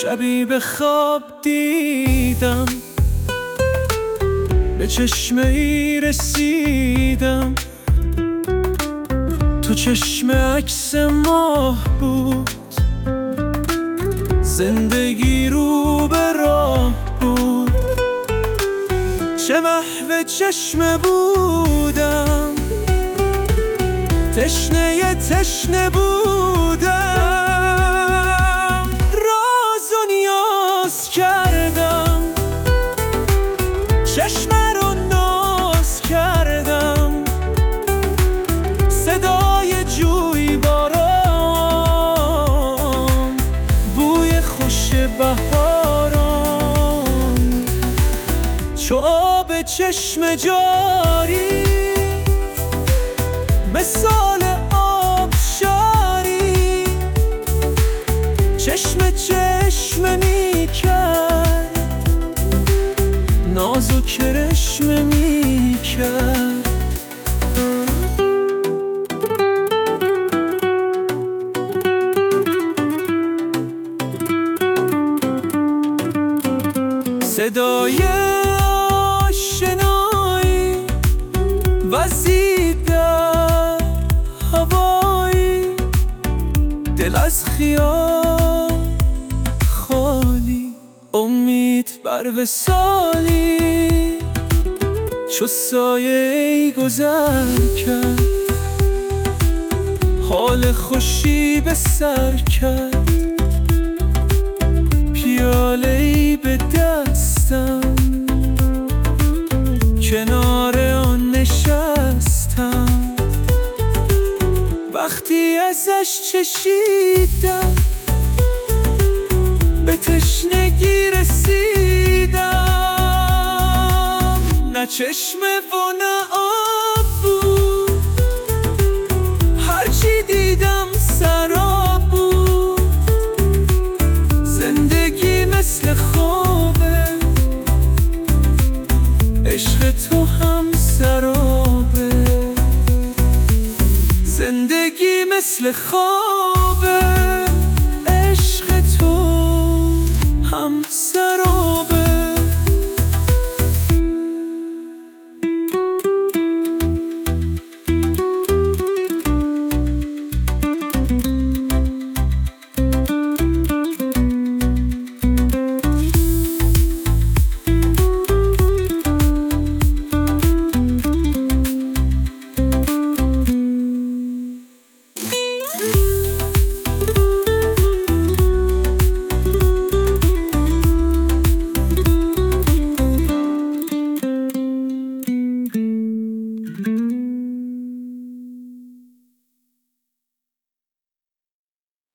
شبی به خواب دیدم، به چشمه ای رسیدم، تو چشم عکس ماه بود، زندگی رو به راه بود. چه محو چشمه بودم، تشنه بودم، راز و نیاز کردم، چشمه رو ناز کردم، صدای جوی باران، بوی خوش بهاران، چو آب چشم جاری، مثال آبشاری، چشم می کرد، ناز و کرشمه می کرد. صدای آشنایی وزید در هوایی، دل از خیال خالی، امید بر وصالی، چو سایه گذر کرد، حال خوشی به سر کرد، پیاله‌ای به دستم، کنار آن نشستم، وقتی ازش چشیدم، به تشنگی رسیدم، نه چشمه و نه آب بود، هرچی دیدم سراب بود، زندگی مثل خوابه، عشق تو هم سرابه، زندگی مثل خوابه، عشق تو هم سرابه.